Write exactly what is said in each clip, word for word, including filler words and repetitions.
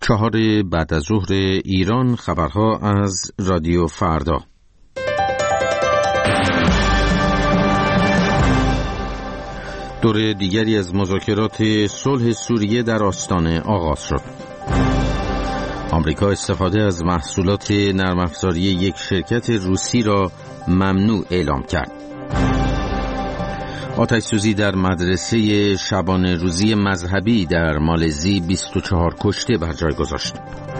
چهار بعد از ظهر ایران، خبرها از رادیو فردا. دور دیگری از مذاکرات صلح سوریه در آستانه آغاز شد. آمریکا استفاده از محصولات نرم افزاری یک شرکت روسی را ممنوع اعلام کرد. آتش‌سوزی در مدرسه شبانه روزی مذهبی در مالزی بیست و چهار کشته بر جای گذاشت.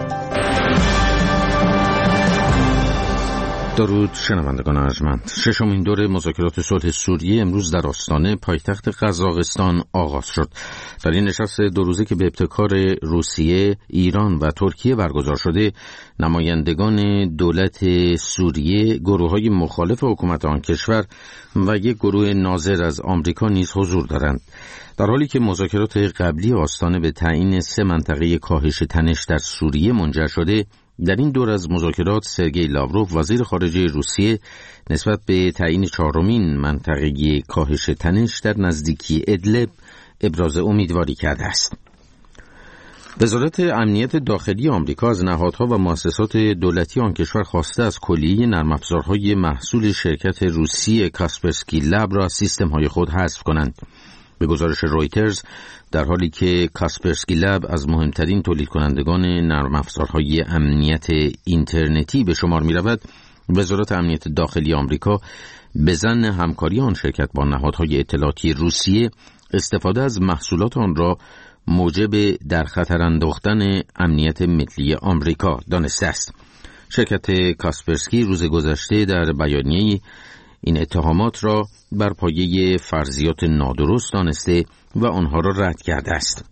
درود شنوندگان ارجمند. ششمین دور مذاکرات صلح سوریه امروز در آستانه پایتخت قزاقستان آغاز شد. در این نشست دو روزه که به ابتکار روسیه، ایران و ترکیه برگزار شده، نمایندگان دولت سوریه، گروه‌های مخالف حکومت آن کشور و یک گروه ناظر از آمریکا نیز حضور دارند. در حالی که مذاکرات قبلی آستانه به تعیین سه منطقه کاهش تنش در سوریه منجر شده، در این دور از مذاکرات سرگئی لاوروف وزیر خارجه روسیه نسبت به تعیین چهارمین منطقه کاهش تنش در نزدیکی ادلب ابراز امیدواری کرده است. وزارت امنیت داخلی آمریکا از نهادها و مؤسسات دولتی آن کشور خواسته از کلیه نرم افزارهای محصول شرکت روسی کاسپرسکی لب را از سیستم‌های خود حذف کنند. به گزارش رویترز، در حالی که کاسپرسکی لب از مهمترین تولید کنندگان نرم افزارهای امنیت اینترنتی به شمار می رود، وزارت امنیت داخلی آمریکا به ظن همکاری آن شرکت با نهادهای اطلاعاتی روسیه استفاده از محصولات آن را موجب در خطر انداختن امنیت ملی آمریکا دانسته است. شرکت کاسپرسکی روز گذشته در بیانیه‌ای این اتهامات را بر پایه فرضیات نادرست دانسته و آنها را رد کرده است.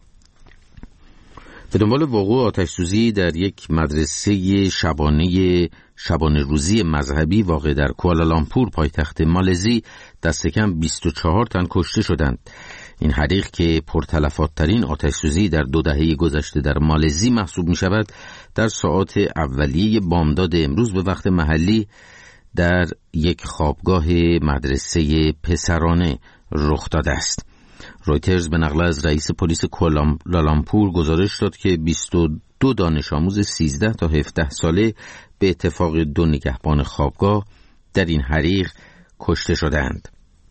به دنبال وقوع آتش‌سوزی در یک مدرسه شبانه شبانه روزی مذهبی واقع در کوالالامپور پایتخت مالزی، دست کم بیست و چهار تن کشته شدند. این حریق که پرتلفات ترین آتش‌سوزی در دو دهه گذشته در مالزی محسوب می شود، در ساعات اولیه بامداد امروز به وقت محلی در یک خوابگاه مدرسه پسرانه رخ داده است. رویترز به نقل از رئیس پلیس کوالالامپور گزارش داد که بیست و دو دانش آموز سیزده تا هفده ساله به اتفاق دو نگهبان خوابگاه در این حریق کشته شدند.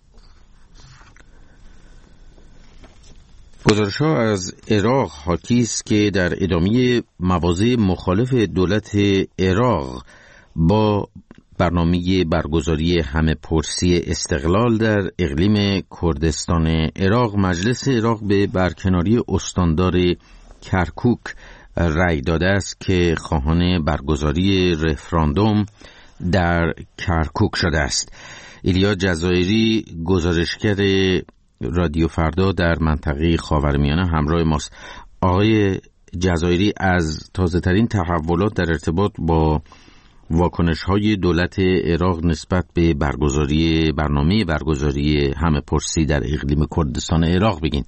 گزارش‌ها از عراق حاکی است که در ادامه مواضع مخالف دولت عراق با برنامه برگزاری همه پرسی استقلال در اقلیم کردستان عراق، مجلس عراق به برکناری استاندار کرکوک رأی داده است که خواهان برگزاری رفراندوم در کرکوک شده است. ایلیا جزایری، گزارشگر رادیو فردا در منطقه خاورمیانه، همراه ماست. آقای جزایری، از تازه‌ترین تحولات در ارتباط با واکنش‌های دولت عراق نسبت به برگزاری برنامه برگزاری همه پرسی در اقلیم کردستان عراق بگین.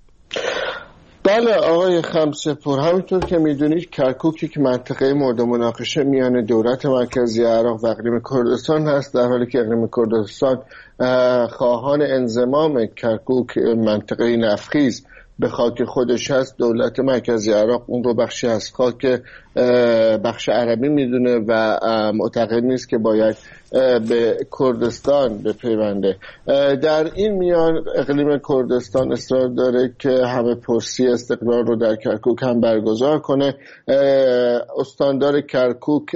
بله آقای خمسه‌پور، همونطور که میدونید کرکوک که منطقه مورد مناقشه میان دولت مرکزی عراق و اقلیم کردستان هست، در حالی که اقلیم کردستان خواهان انضمام کرکوک منطقه نفخیز به خاک خودش هست. دولت مرکزی عراق اون رو بخشی از خاک بخش عربی میدونه و معتقد نیست که باید به کردستان بپیونده. در این میان اقلیم کردستان اصرار داره که همه پرسی استقلال رو در کرکوک هم برگزار کنه. استاندار کرکوک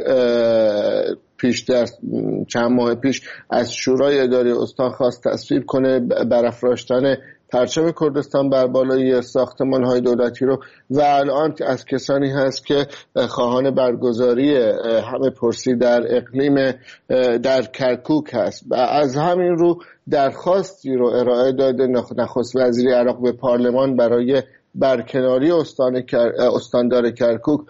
پیش در چند ماه پیش از شورای اداری استان خواست تصویب کنه برافراشتن پرچم کردستان بر بالای ساختمان‌های دولتی رو و الان از کسانی هست که خواهان برگزاری همه پرسی در اقلیم در کرکوک هست و از همین رو درخواستی رو ارائه داده نخست وزیر عراق به پارلمان برای برکناری استان استاندار کرکوک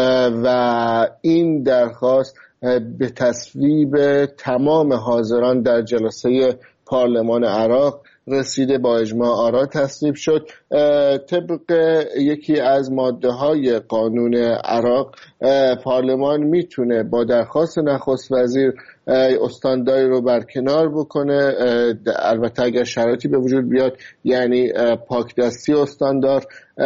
و این درخواست به تصویب تمام حاضران در جلسه پارلمان عراق رسیده، با اجماع آرا تصویب شد. طبق یکی از ماده های قانون عراق پارلمان میتونه با درخواست نخست وزیر استانداری رو برکنار بکنه، البته اگر شرایطی به وجود بیاد، یعنی پاکدستی استاندار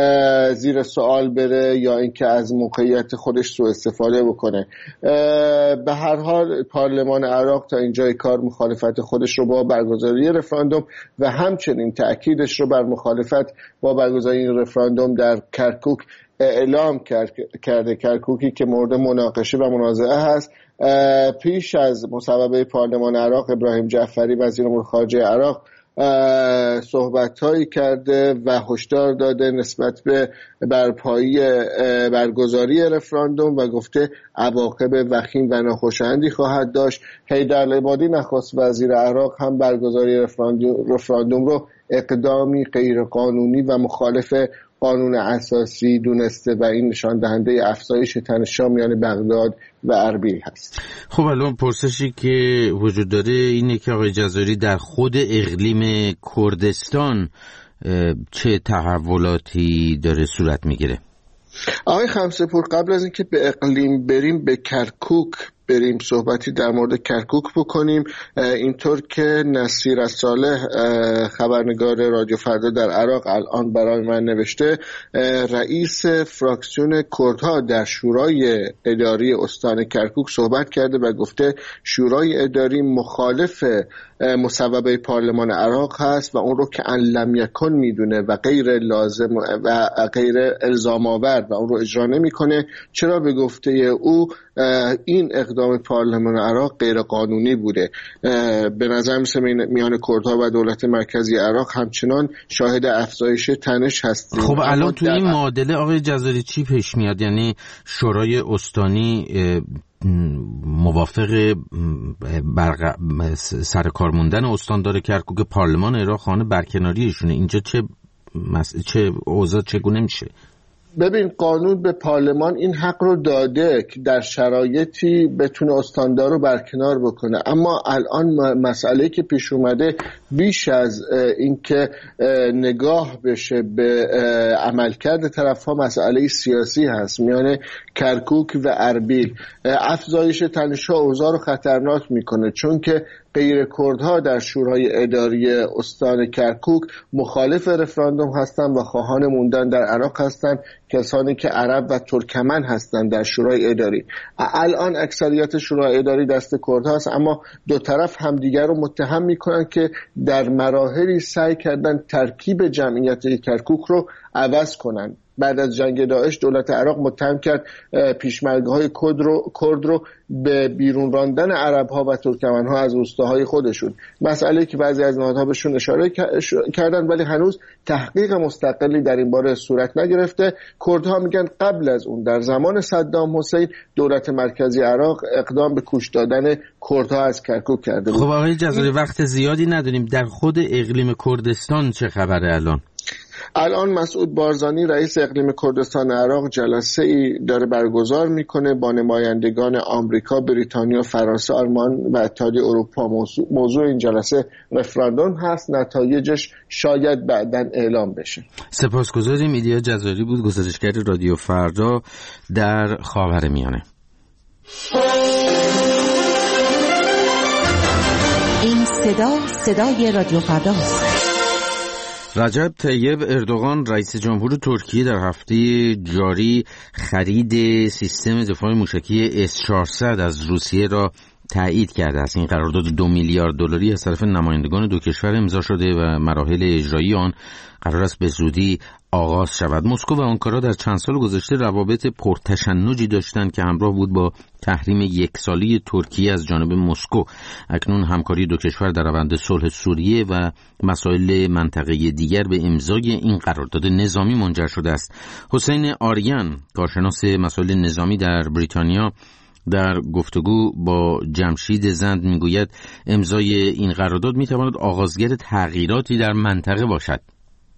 زیر سوال بره یا اینکه از موقعیت خودش سوء استفاده بکنه. به هر حال پارلمان عراق تا اینجای کار مخالفت خودش رو با برگزاری رفراندوم و همچنین تأکیدش رو بر مخالفت با برگزاری رفراندوم در کرکوک اعلام کرده. کرکوکی که مورد مناقشه و منازعه هست. پیش از مصوبه پارلمان عراق ابراهیم جعفری وزیر امور خارجه عراق صحبت‌هایی کرده و هشدار داده نسبت به برپایی برگزاری رفراندوم و گفته عواقب وخیم و ناخوشایندی خواهد داشت. حیدر العبادی نخست وزیر عراق هم برگزاری رفراندوم رو اقدامی غیرقانونی و مخالف قانون اساسی دونسته و این نشان دهنده افزایش تنش‌ها میان بغداد و اربیل هست. خب الان پرسشی که وجود داره اینه که آقای جزاری در خود اقلیم کردستان چه تحولاتی داره صورت میگیره؟ آقای خمسه‌پور، قبل از اینکه به اقلیم بریم به کرکوک بریم صحبتی در مورد کرکوک بکنیم. اینطور که نصیر صالح خبرنگار رادیو فردا در عراق الان برای من نوشته، رئیس فراکسیون کردها در شورای اداری استان کرکوک صحبت کرده و گفته شورای اداری مخالف مصوبه پارلمان عراق هست و اون رو که ان لم یکن میدونه و غیر لازم و غیر الزام آور و اون رو اجرا نمیکنه. چرا؟ به گفته او این اقدام پارلمان عراق غیر قانونی بوده. به نظر میسه میان کردها و دولت مرکزی عراق همچنان شاهد افزایش تنش هستیم. خب الان تو این معادله آقای جزاری چی پیش میاد؟ یعنی شورای استانی موافق برق... سرکار موندن استاندار کرکوک، پارلمان عراق خانه برکناریشونه. اینجا چه مس... چه اوضاع چگونه میشه؟ ببین، قانون به پارلمان این حق رو داده که در شرایطی بتونه استاندار رو برکنار بکنه، اما الان مسئله که پیش اومده بیش از اینکه نگاه بشه به عملکرد طرف‌ها مسئله سیاسی هست میان کرکوک و اربیل. افزایش تنش‌ها اوضاع رو خطرناک میکنه، چون که غیر کردها در شورای اداری استان کرکوک مخالف رفراندوم هستند و خواهان موندن در عراق هستند، کسانی که عرب و ترکمن هستند در شورای اداری. الان اکثریت شورای اداری دست کردها است، اما دو طرف همدیگر رو متهم میکنن که در مراحلی سعی کردن ترکیب جمعیت کرکوک رو عوض کنن. بعد از جنگ داعش دولت عراق متهم کرد پیشمرگ‌های کرد رو کرد رو به بیرون راندن عرب‌ها و ترکمن‌ها از روستاهای خودشون. مسئله که بعضی از نهادها بهشون اشاره کردن ولی هنوز تحقیق مستقلی در این باره صورت نگرفته. کردها میگن قبل از اون در زمان صدام حسین دولت مرکزی عراق اقدام به کوچ دادن کردها از کرکوک کرده بود. خب آقای جزاری وقت زیادی نداریم، در خود اقلیم کردستان چه خبره الان؟ الان مسعود بارزانی رئیس اقلیم کردستان عراق جلسه ای داره برگزار میکنه با نمایندگان آمریکا، بریتانیا، فرانسه، آلمان و اتحادیه اروپا. موضوع, موضوع این جلسه رفراندوم هست، نتایجش شاید بعداً اعلام بشه. سپاسگزاریم. ایلیا جزاری بود، گزارشگر رادیو فردا در خاورمیانه. این صدا صدای رادیو فرداست. رجب طیب اردوغان رئیس جمهور ترکیه در هفته جاری خرید سیستم دفاع موشکی اس چهارصد از روسیه را تایید کرده است. این قرارداد دو میلیارد دلاری از طرف نمایندگان دو کشور امضا شده و مراحل اجرایی آن قرار است به زودی آغاز شود. مسکو و آنکارا در چند سال گذشته روابط پرتشنجی داشتند که همراه بود با تحریم یک سالی ترکیه از جانب مسکو. اکنون همکاری دو کشور در روند صلح سوریه و مسائل منطقه‌ای دیگر به امضای این قرارداد نظامی منجر شده است. حسین آریان، کارشناس مسائل نظامی در بریتانیا، در گفتگو با جمشید زند میگوید امضای این قرارداد میتواند آغازگر تغییراتی در منطقه باشد.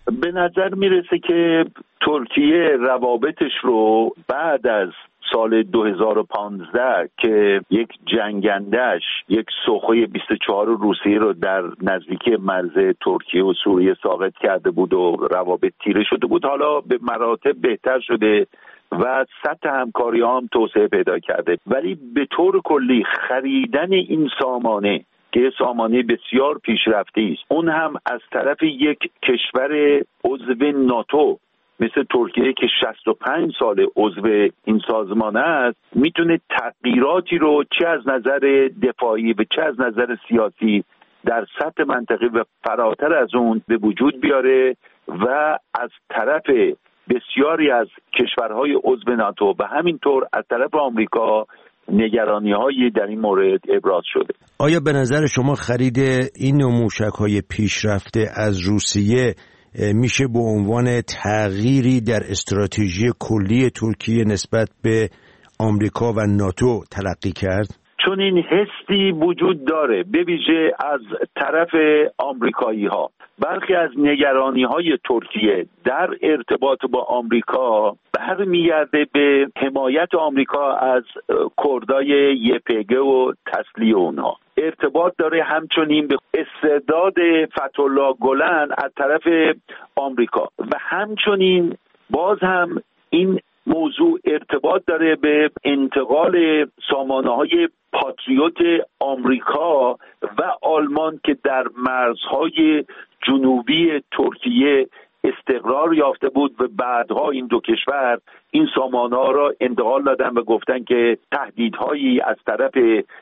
به نظر میرسه که ترکیه روابطش رو بعد از سال دو هزار و پانزده که یک جنگندش یک سوخوی بیست و چهار روسیه رو در نزدیکی مرز ترکیه و سوریه ساقط کرده بود و روابط تیره شده بود، حالا به مراتب بهتر شده و سطح همکاری هم توسعه پیدا کرده. ولی به طور کلی خریدن این سامانه که سامانه بسیار پیشرفته است، اون هم از طرف یک کشور عضو ناتو مثل ترکیه که شصت و پنج سال عضو این سازمان است، میتونه تغییراتی رو چه از نظر دفاعی و چه از نظر سیاسی در سطح منطقه و فراتر از اون به وجود بیاره و از طرف بسیاری از کشورهای عضو ناتو و همینطور از طرف آمریکا نگرانی‌هایی در این مورد ابراز شده. آیا به نظر شما خرید این نوع موشک‌های پیشرفته از روسیه میشه به عنوان تغییری در استراتژی کلی ترکیه نسبت به آمریکا و ناتو تلقی کرد؟ چون این حسی وجود داره به ویژه از طرف آمریکایی ها. برخی از نگرانی های ترکیه در ارتباط با آمریکا برمیگرده به حمایت آمریکا از کردای یه پی جی و تسلیح اونها. ارتباط داره همچنین به استعداد فتح‌الله گلن از طرف آمریکا و همچنین باز هم این موضوع ارتباط داره به انتقال سامانه‌های پاتریوت آمریکا و آلمان که در مرزهای جنوبی ترکیه استقرار یافته بود و بعدها این دو کشور این سامانه‌ها را انتقال دادن و گفتن که تهدیدهایی از طرف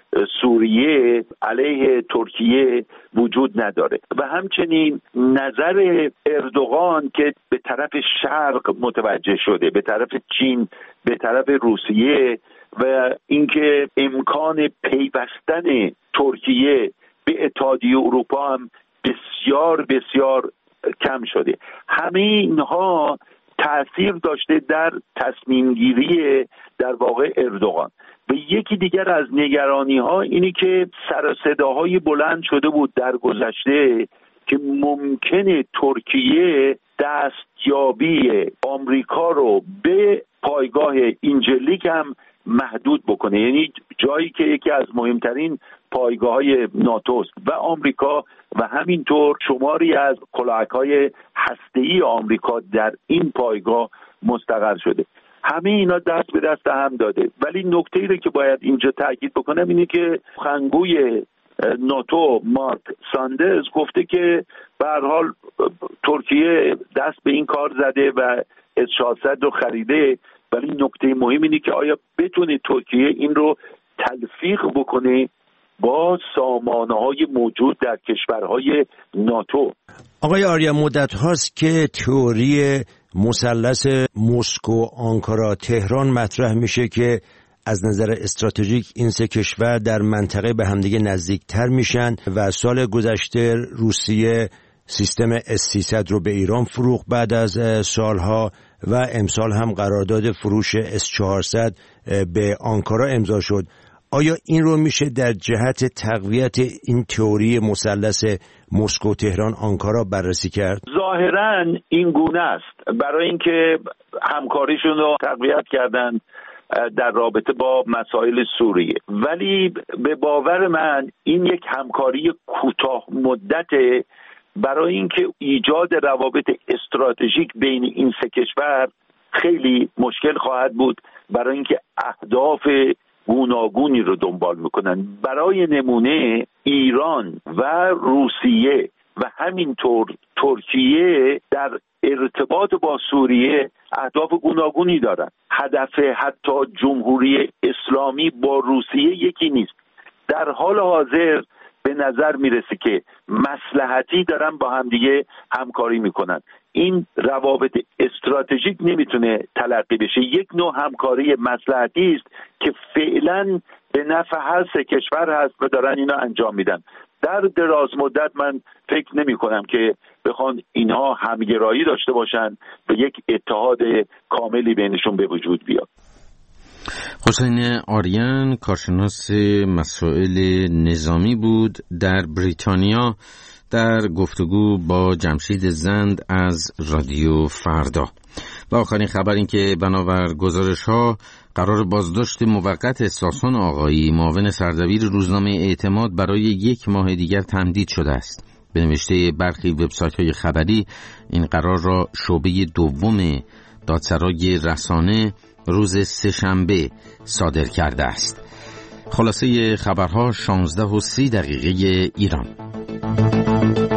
سوریه علیه ترکیه وجود نداره. و همچنین نظر اردوغان که به طرف شرق متوجه شده، به طرف چین، به طرف روسیه و اینکه امکان پیوستن ترکیه به اتحادیه اروپا هم بسیار بسیار کم شده. همه اینها تأثیر داشته در تصمیم گیری در واقع اردوغان. و یکی دیگر از نگرانی ها اینی که سر صداهای بلند شده بود در گذشته که ممکنه ترکیه دستیابی آمریکا رو به پایگاه اینجلیک هم محدود بکنه، یعنی جایی که یکی از مهمترین پایگاه‌های ناتوست و آمریکا و همینطور شماری از کلاهک‌های هسته‌ای آمریکا در این پایگاه مستقر شده. همه اینا دست به دست هم داده. ولی نکته‌ای رو که باید اینجا تاکید بکنم اینه که سخنگوی ناتو مارک ساندرز گفته که به هر حال ترکیه دست به این کار زده و اس چهارصد رو خریده، ولی نکته مهم اینه که آیا بتونه ترکیه این رو تلفیق بکنه با سامانه‌های موجود در کشورهای ناتو. آقای آریا، مدت هاست که تئوری مثلث مسکو آنکارا تهران مطرح میشه که از نظر استراتژیک این سه کشور در منطقه به همدیگه نزدیکتر میشن و سال گذشته روسیه سیستم اس سیصد رو به ایران فروخت بعد از سالها و امسال هم قرارداد فروش اس چهارصد به آنکارا امضا شد. آیا این رو میشه در جهت تقویت این تئوری مثلث مسکو تهران آنکارا بررسی کرد؟ ظاهراً این گونه است، برای اینکه همکاریشون رو تقویت کردن در رابطه با مسائل سوریه. ولی به باور من این یک همکاری کوتاه مدته برای اینکه ایجاد روابط استراتژیک بین این سه کشور خیلی مشکل خواهد بود، برای اینکه اهداف گوناگونی رو دنبال میکنن. برای نمونه ایران و روسیه و همینطور ترکیه در ارتباط با سوریه اهداف گوناگونی دارن. هدف حتی جمهوری اسلامی با روسیه یکی نیست. در حال حاضر به نظر میرسه که مصلحتی دارن با همدیگه همکاری میکنن. این روابط استراتژیک نمیتونه تلقی بشه، یک نوع همکاری مصلحتی است که فعلا به نفع هر سه کشور هست و دارن اینا انجام میدن. در دراز مدت من فکر نمی کنم که بخوان اینها همگرایی داشته باشن و یک اتحاد کاملی بینشون به وجود بیاد. حسین آریان کارشناس مسائل نظامی بود در بریتانیا در گفتگو با جمشید زند از رادیو فردا. و آخرین خبر این که بنابر گزارش ها قرار بازداشت موقت ساسان آقایی معاون سردبیر روزنامه اعتماد برای یک ماه دیگر تمدید شده است. به نوشته برخی وبسایت های خبری این قرار را شعبه دوم دادسرای رسانه روز سه‌شنبه صادر کرده است. خلاصه خبرها شانزده و سی دقیقه ایران.